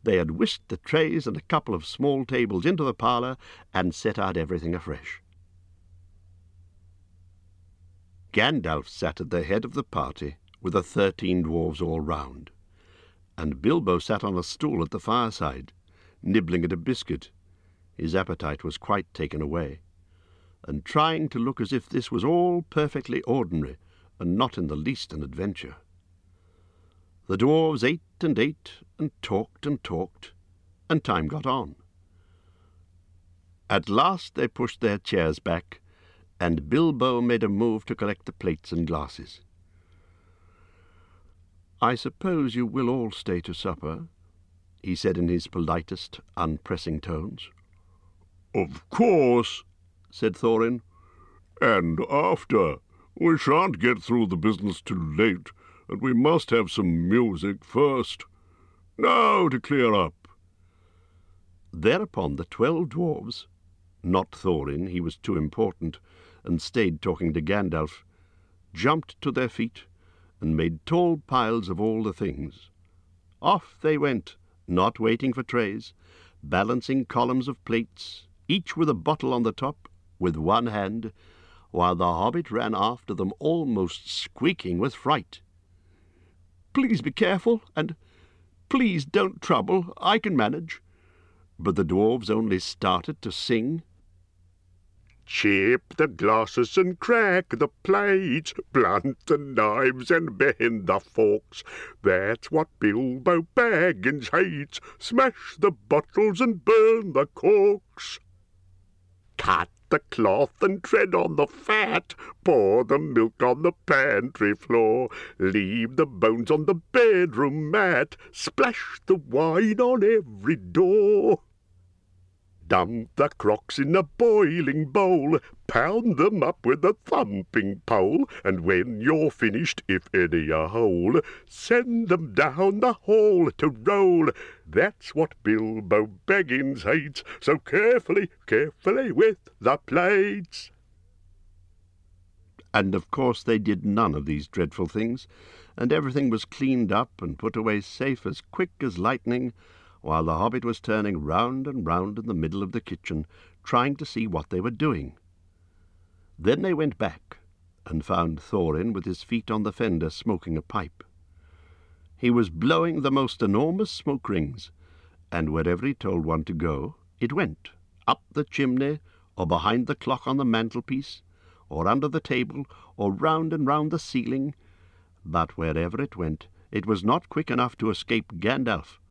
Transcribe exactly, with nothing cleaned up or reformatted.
They had whisked the trays and a couple of small tables into the parlour and set out everything afresh. Gandalf sat at the head of the party with the thirteen dwarfs all round, and Bilbo sat on a stool at the fireside, nibbling at a biscuit. His appetite was quite taken away, and trying to look as if this was all perfectly ordinary and not in the least an adventure. The dwarfs ate and ate and talked and talked, and time got on. At last they pushed their chairs back, and Bilbo made a move to collect the plates and glasses. "I suppose you will all stay to supper," he said in his politest, unpressing tones. "Of course," said Thorin. "And after. We shan't get through the business too late, and we must have some music first. Now to clear up." Thereupon the twelve dwarfs, not Thorin, he was too important, and stayed talking to Gandalf, jumped to their feet and made tall piles of all the things. Off they went, not waiting for trays, balancing columns of plates, each with a bottle on the top, with one hand, while the hobbit ran after them almost squeaking with fright. "Please be careful, and please don't trouble. I can manage." But the dwarfs only started to sing. "Chip the glasses and crack the plates, blunt the knives and bend the forks. That's what Bilbo Baggins hates. Smash the bottles and burn the corks. Cut the cloth and tread on the fat. Pour the milk on the pantry floor. Leave the bones on the bedroom mat. Splash the wine on every door. Dump the crocks in a boiling bowl, pound them up with a thumping pole, and when you're finished, if any are whole, send them down the hall to roll. That's what Bilbo Baggins hates, so carefully, carefully with the plates." And of course they did none of these dreadful things, and everything was cleaned up and put away safe as quick as lightning, while the hobbit was turning round and round in the middle of the kitchen, trying to see what they were doing. Then they went back, and found Thorin with his feet on the fender smoking a pipe. He was blowing the most enormous smoke rings, and wherever he told one to go, it went, up the chimney, or behind the clock on the mantelpiece, or under the table, or round and round the ceiling. But wherever it went, it was not quick enough to escape Gandalf,